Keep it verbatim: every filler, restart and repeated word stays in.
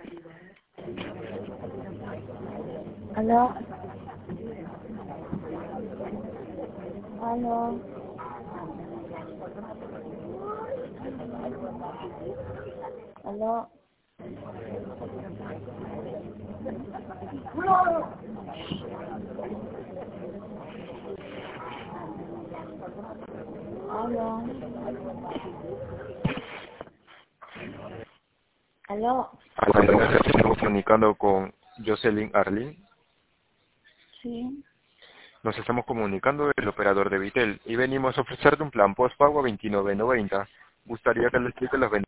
Aló. Aló. Aló. Aló. Aló. Estamos comunicando con Jocelyn Arlin. Sí. Nos estamos comunicando del operador de Vitel y venimos a ofrecerte un plan postpago a veintinueve noventa. Gustaría que le explique los beneficios.